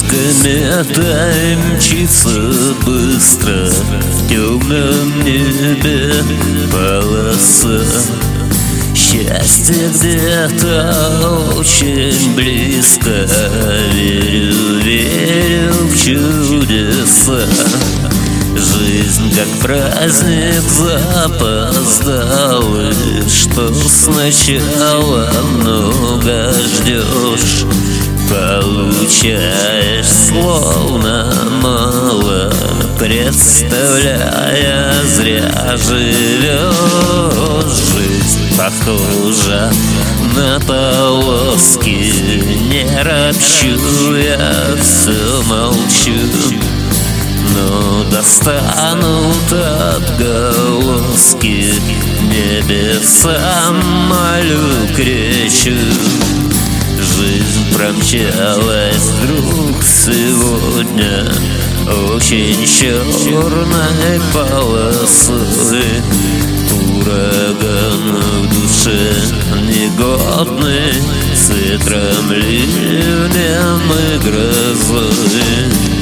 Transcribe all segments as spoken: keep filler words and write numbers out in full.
комета мчится быстро, в темном небе полоса. Счастье где-то очень близко, верю, верю в чудеса. Жизнь как праздник запоздалый, что сначала много ждешь, получаешь словно мало, представляя, зря живешь. Жизнь похожа на полоски, не ропщу, я все молчу, но достанут отголоски, небесам молю, кричу. Жизнь промчалась вдруг сегодня очень черной полосой. Ураган в душе негодный, с ветром, ливнем и грозой.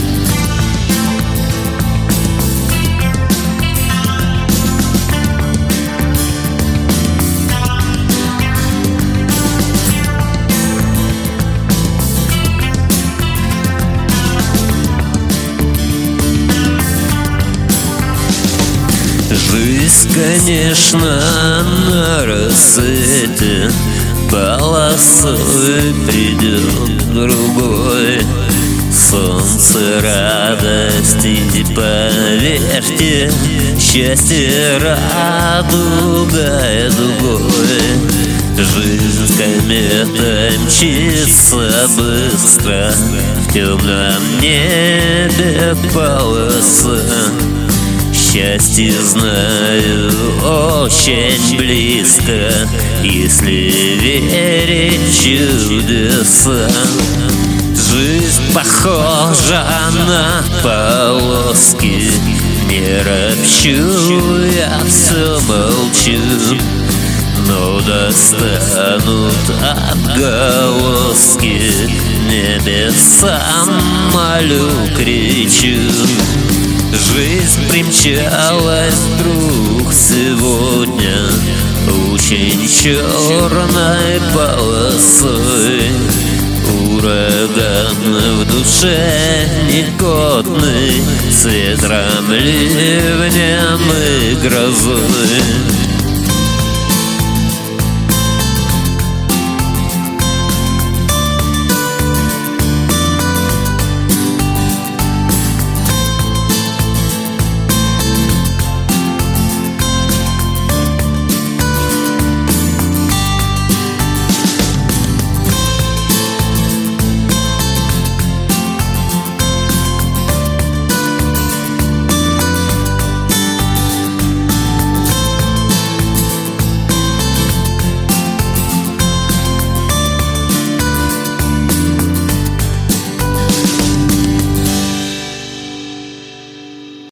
Жизнь, конечно, на рассвете полосой придет другой. Солнце радости, поверьте, счастье радугой дугой. Жизнь кометой мчится быстро, в темном небе полоса. Счастье знаю очень близко, если верить в чудеса. Жизнь похожа на полоски, не ропщу, я все молчу, но достанут отголоски, небесам молю, кричу. Жизнь примчалась вдруг сегодня очень черной полосой. Ураган в душе негодный, с ветром, ливнем и грозой.